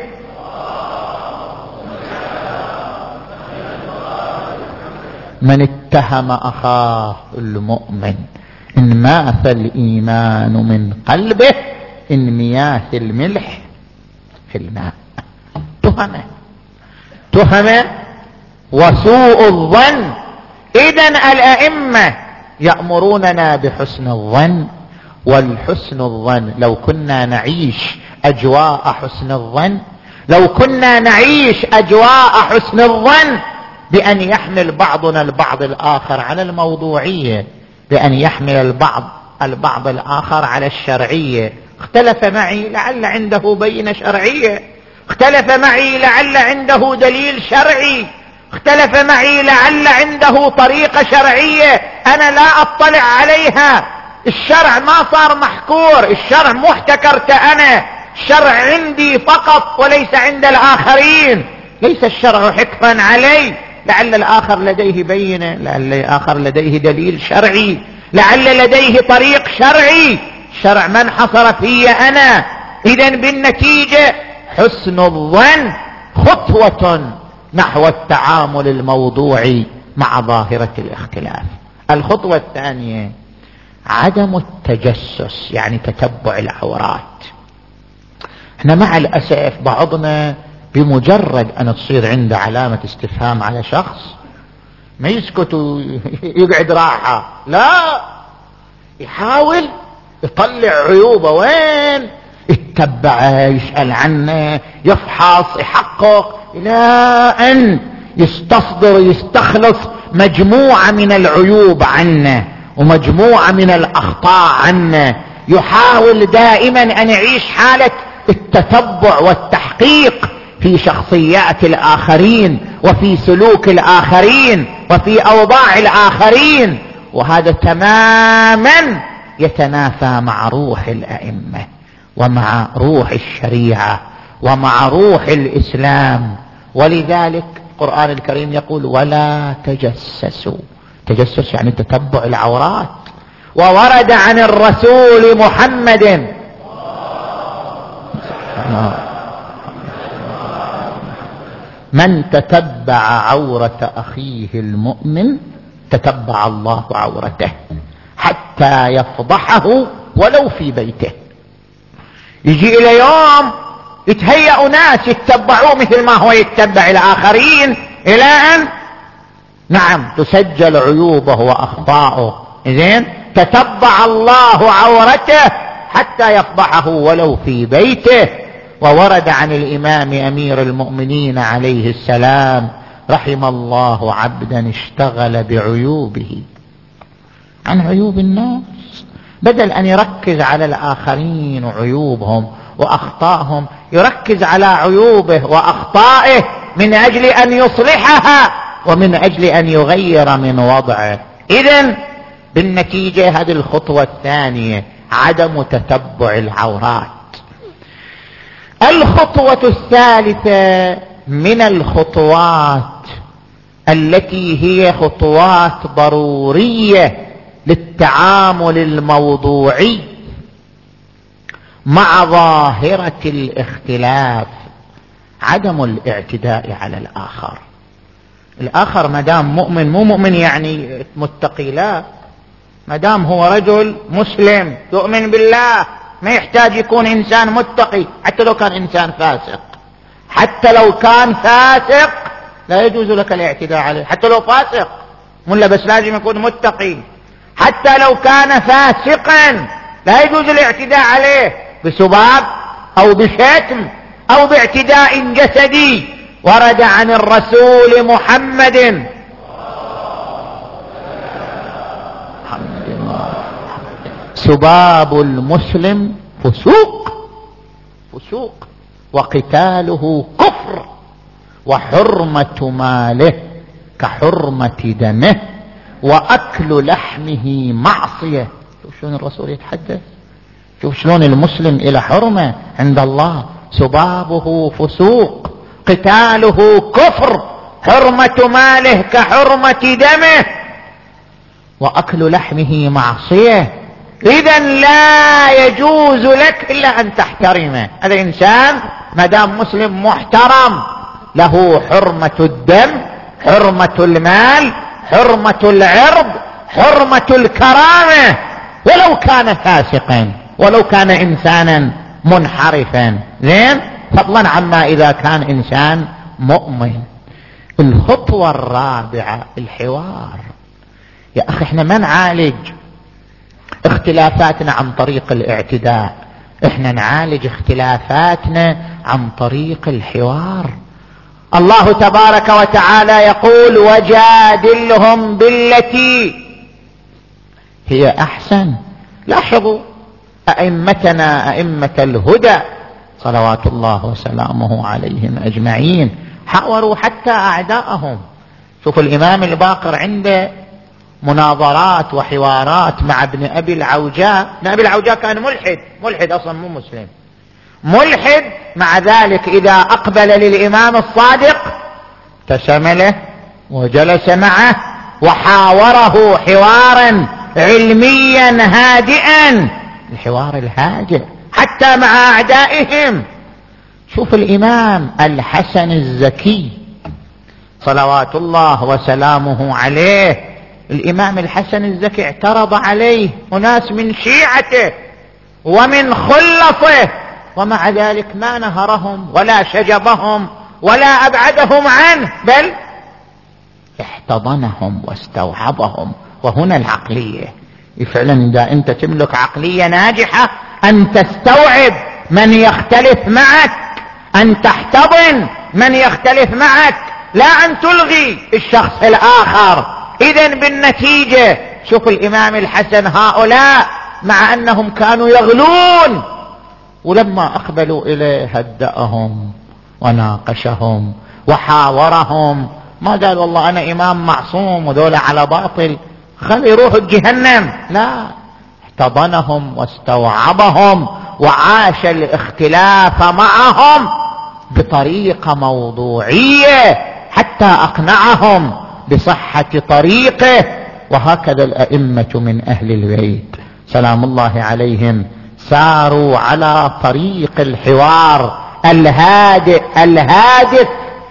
من اتهم أخاه المؤمن إن ماث الإيمان من قلبه إن مياث الملح في الماء. تهمة تهمة وسوء الظن. إذن الأئمة يأمروننا بحسن الظن، والحسن الظن لو كنا نعيش أجواء حسن الظن، لو كنا نعيش أجواء حسن الظن بأن يحمل بعضنا البعض الآخر على الموضوعية، بأن يحمل البعض البعض الآخر على الشرعية. اختلف معي لعل عنده بينة شرعية، اختلف معي لعل عنده دليل شرعي، اختلف معي لعل عنده طريقة شرعية أنا لا أطلع عليها. الشرع ما صار محكور، الشرع محتكرت أنا، الشرع عندي فقط وليس عند الآخرين، ليس الشرع حكما علي. لعل الآخر لديه بينة، لعل الآخر لديه دليل شرعي، لعل لديه طريق شرعي، الشرع ما انحصر في أنا. إذن بالنتيجة حسن الظن خطوة نحو التعامل الموضوعي مع ظاهرة الاختلاف. الخطوة الثانية عدم التجسس، يعني تتبع العورات. احنا مع الأسف بعضنا بمجرد أن تصير عنده علامة استفهام على شخص ما يسكت ويقعد راحة، لا، يحاول يطلع عيوبه، وين يتبعه، يسأل عنه، يفحص، يحقق، إلى أن يستصدر يستخلص مجموعة من العيوب عنه ومجموعة من الأخطاء عنه. يحاول دائما أن يعيش حالة التتبع والتحقيق في شخصيات الآخرين وفي سلوك الآخرين وفي أوضاع الآخرين، وهذا تماما يتنافى مع روح الأئمة ومع روح الشريعة ومع روح الإسلام. ولذلك القرآن الكريم يقول ولا تجسسوا. تجسس يعني تتبع العورات. وورد عن الرسول محمد من تتبع عورة أخيه المؤمن تتبع الله عورته حتى يفضحه ولو في بيته. يجي إلى يوم يتهيأ ناس يتبعوه مثل ما هو يتبع الآخرين، إلى أن نعم تسجل عيوبه وأخطاؤه. إذن تتبع الله عورته حتى يفضحه ولو في بيته. وورد عن الإمام أمير المؤمنين عليه السلام رحم الله عبدا اشتغل بعيوبه عن عيوب الناس، بدل أن يركز على الآخرين وعيوبهم وأخطائهم يركز على عيوبه وأخطائه من أجل أن يصلحها ومن أجل أن يغير من وضعه. إذن بالنتيجة هذه الخطوة الثانية عدم تتبع العورات. الخطوة الثالثة من الخطوات التي هي خطوات ضرورية للتعامل الموضوعي مع ظاهرة الاختلاف عدم الاعتداء على الآخر. الآخر مدام مؤمن، مو مؤمن يعني متقي، لا، مدام هو رجل مسلم يؤمن بالله ما يحتاج يكون إنسان متقي، حتى لو كان إنسان فاسق. حتى لو كان فاسق لا يجوز لك الاعتداء عليه، حتى لو فاسق ملا، بس لازم يكون متقي. حتى لو كان فاسقا لا يجوز الاعتداء عليه بسباب أو بشتم أو باعتداء جسدي. ورد عن الرسول محمد سباب المسلم فسوق فسوق وقتاله كفر وحرمة ماله كحرمة دمه وأكل لحمه معصية. شوف شلون الرسول يتحدث، شوف شلون المسلم إلى حرمة عند الله. سبابه فسوق، قتاله كفر، حرمة ماله كحرمة دمه، وأكل لحمه معصية. إذن لا يجوز لك إلا أن تحترمه. هذا إنسان مدام مسلم محترم له حرمة الدم، حرمة المال، حرمة العرض، حرمة الكرامة، ولو كان فاسقا، ولو كان إنسانا منحرفا، زين، فضلا عما إذا كان إنسان مؤمن. الخطوة الرابعة الحوار. يا أخي احنا ما نعالج اختلافاتنا عن طريق الاعتداء، احنا نعالج اختلافاتنا عن طريق الحوار. الله تبارك وتعالى يقول وجادلهم بالتي هي أحسن. لاحظوا أئمتنا أئمة الهدى صلوات الله وسلامه عليهم أجمعين حاوروا حتى أعداءهم. شوفوا الإمام الباقر عنده مناظرات وحوارات مع ابن أبي العوجاء. ابن أبي العوجاء كان ملحد، ملحد أصلا مو مسلم، ملحد، مع ذلك إذا أقبل للإمام الصادق ابتسم له وجلس معه وحاوره حوارا علميا هادئا، الحوار الهادئ حتى مع أعدائهم. شوف الإمام الحسن الزكي صلوات الله وسلامه عليه الإمام الحسن الزكي اعترض عليه أناس من شيعته ومن خلصه، ومع ذلك ما نهرهم ولا شجبهم ولا أبعدهم عنه، بل احتضنهم واستوعبهم. وهنا العقلية. فعلا إذا أنت تملك عقلية ناجحة أن تستوعب من يختلف معك، أن تحتضن من يختلف معك، لا أن تلغي الشخص الآخر. إذن بالنتيجة شوف الإمام الحسن، هؤلاء مع أنهم كانوا يغلون، ولما أقبلوا إليه هدأهم وناقشهم وحاورهم، ما قال والله أنا إمام معصوم وذولا على باطل خلي يروحوا جهنم، لا، احتضنهم واستوعبهم وعاش الاختلاف معهم بطريقة موضوعية حتى أقنعهم بصحة طريقه. وهكذا الأئمة من أهل البيت سلام الله عليهم ساروا على طريق الحوار الهادئ الهادف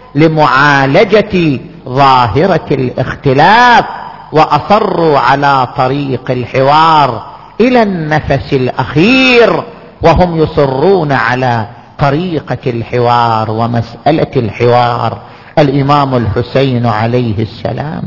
لمعالجة ظاهرة الاختلاف، وأصروا على طريق الحوار إلى النفس الأخير، وهم يصرون على طريقة الحوار ومسألة الحوار. الإمام الحسين عليه السلام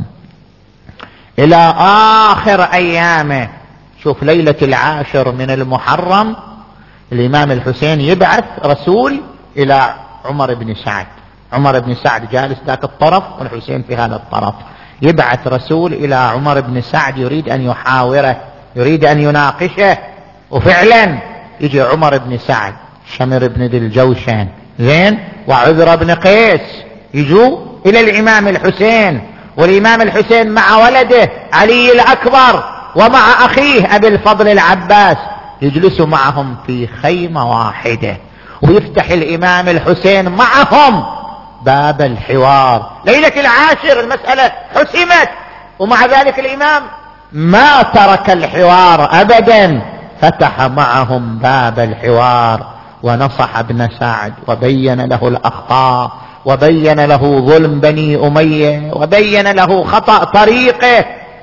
إلى آخر أيامه، شوف ليلة العاشر من المحرم الإمام الحسين يبعث رسول إلى عمر بن سعد، عمر بن سعد جالس ذاك الطرف والحسين في هذا الطرف، يبعث رسول إلى عمر بن سعد يريد أن يحاوره، يريد أن يناقشه. وفعلا يجي عمر بن سعد، شمر بن ذي الجوشن زين وعذر بن قيس، يجوا إلى الإمام الحسين، والإمام الحسين مع ولده علي الأكبر ومع أخيه أبي الفضل العباس، يجلسوا معهم في خيمة واحدة، ويفتح الإمام الحسين معهم باب الحوار. ليلة العاشر المسألة حسمت، ومع ذلك الإمام ما ترك الحوار أبدا، فتح معهم باب الحوار ونصح ابن سعد وبين له الأخطاء وبين له ظلم بني أمية وبين له خطأ طريقه،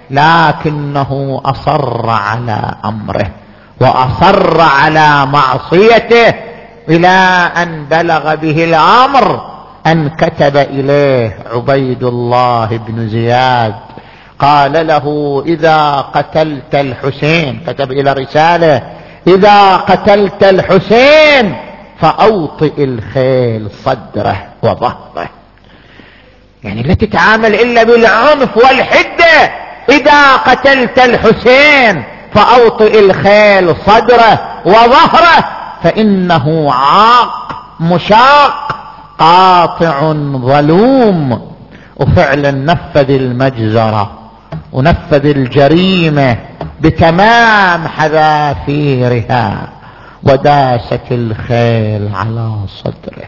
لكنه أصر على أمره وأصر على معصيته، إلى أن بلغ به الأمر أن كتب إليه عبيد الله بن زياد قال له إذا قتلت الحسين، كتب إلى رسالة إذا قتلت الحسين فأوطئ الخيل صدره وظهره، يعني لا تتعامل إلا بالعنف والحدة. إذا قتلت الحسين فأوطئ الخيل صدره وظهره، فإنه عاق مشاق قاطع ظلوم. وفعلا نفذ المجزرة ونفذ الجريمة بتمام حذافيرها، وداست الخيل على صدره،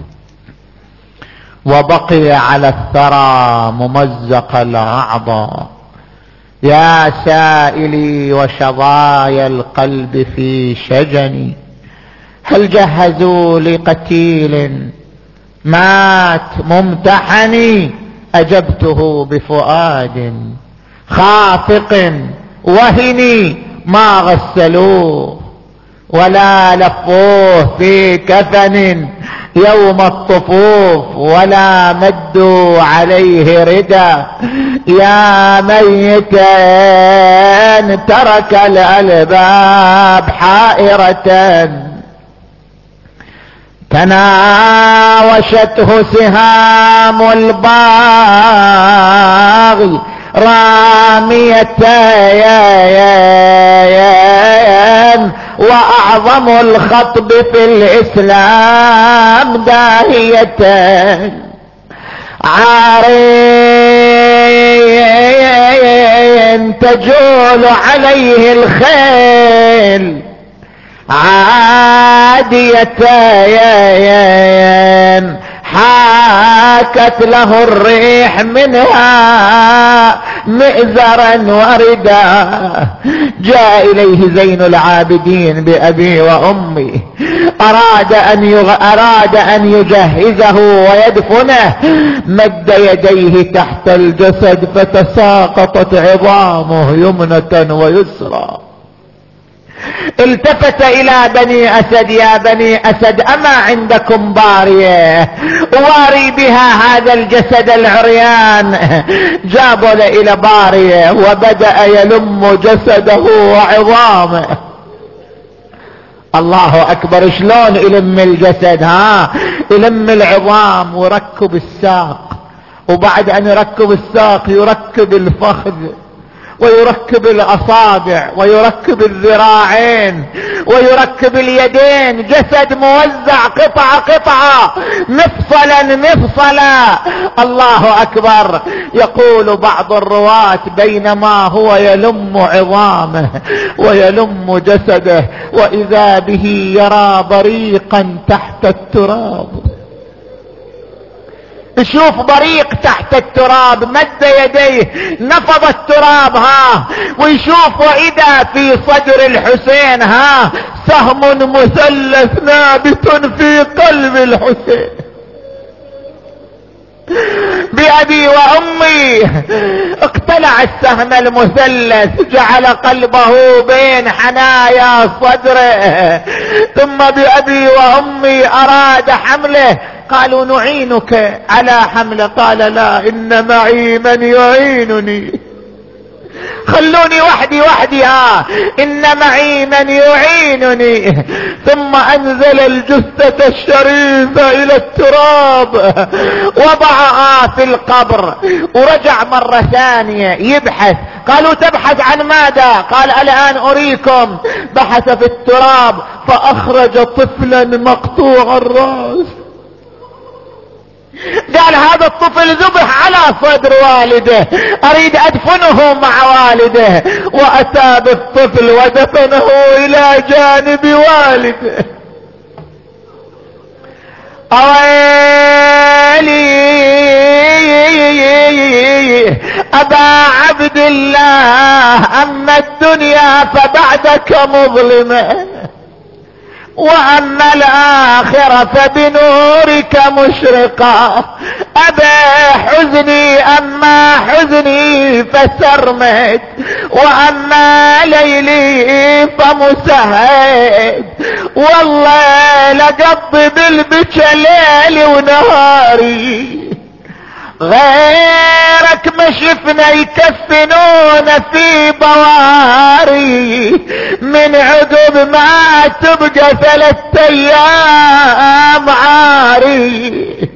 وبقي على الثرى ممزق الأعضاء. يا سائلي وشظايا القلب في شجني، هل جهزوا لقتيل مات ممتحني؟ أجبته بفؤاد خافق وهني، ما غسلوه ولا لفوه في كفن يوم الطفوف ولا مدوا عليه ردا. يا ميتا ترك الألباب حائرة تناوشته سهام الباغي راميتين، وأعظم الخطب في الإسلام داهيتين. عارين تجول عليه الخيل عاديتين، حاكت له الريح منها مئزرا وردا. جاء إليه زين العابدين بأبي وأمي أراد أن, يغ... أراد أن يجهزه ويدفنه مد يديه تحت الجسد فتساقطت عظامه يمنة ويسرى. التفت إلى بني أسد: يا بني أسد أما عندكم بارية أواري بها هذا الجسد العريان؟ جابوا إلى بارية وبدأ يلم جسده وعظامه. الله أكبر. شلون يلم الجسد؟ ها يلم العظام ويركب الساق، وبعد أن يركب الساق يركب الفخذ ويركب الأصابع ويركب الذراعين ويركب اليدين. جسد موزع قطعة قطعة مفصلا مفصلا. الله أكبر. يقول بعض الرواة: بينما هو يلم عظامه ويلم جسده وإذا به يرى بريقا تحت التراب. شوف بريق تحت التراب، مد يديه نفض التراب ها ويشوف وإذا في صدر الحسين ها سهم مثلث نابت في قلب الحسين. بأبي وأمي اقتلع السهم المثلث جعل قلبه بين حنايا صدره، ثم بأبي وأمي أراد حمله، قالوا نعينك على حمله، قال لا إن معي من يعينني، خلوني وحدي وحدي ها إن معي من يعينني. ثم أنزل الجثة الشريفة إلى التراب وضعها في القبر ورجع مرة ثانية يبحث. قالوا تبحث عن ماذا؟ قال الآن أريكم. بحث في التراب فأخرج طفلا مقطوع الرأس. قال هذا الطفل ذبح على صدر والده، أريد أدفنه مع والده. وأتى بالطفل ودفنه إلى جانب والده. أويلي أبا عبد الله أما الدنيا فبعدك مظلمة وأما الآخرة فبنورك مشرقة. أبا حزني أما حزني فسرمد وأما ليلي فمسهد. والله لقضي بالبكى ليلي ونهاري غيرك ما شفنا يكفنون في بواري من عقب ما تبقى ثلاثة ايام عاري.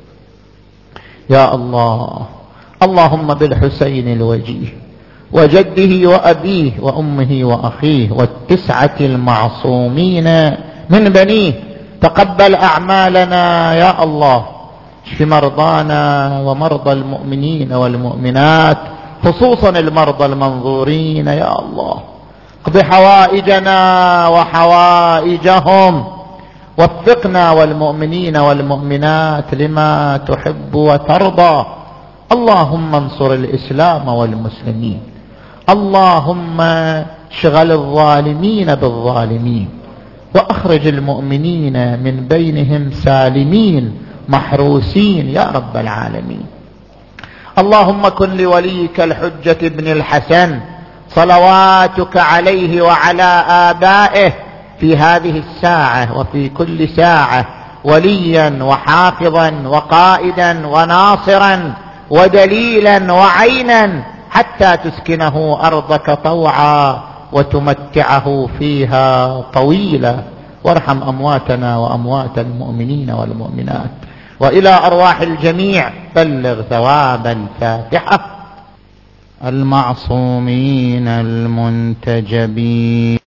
يا الله. اللهم بالحسين الوجيه وجده وأبيه وأمه وأخيه والتسعة المعصومين من بنيه تقبل أعمالنا يا الله. اشف مرضانا ومرضى المؤمنين والمؤمنات خصوصا المرضى المنظورين يا الله. اقض حوائجنا وحوائجهم. وفقنا والمؤمنين والمؤمنات لما تحب وترضى. اللهم انصر الإسلام والمسلمين. اللهم اشغل الظالمين بالظالمين واخرج المؤمنين من بينهم سالمين محروسين يا رب العالمين. اللهم كن لوليك الحجة ابن الحسن صلواتك عليه وعلى آبائه في هذه الساعة وفي كل ساعة وليا وحافظا وقائدا وناصرا ودليلا وعينا حتى تسكنه أرضك طوعا وتمتعه فيها طويلا. وارحم أمواتنا وأموات المؤمنين والمؤمنات. وإلى أرواح الجميع بلغ ثواب الفاتحة. المعصومين المنتجبين.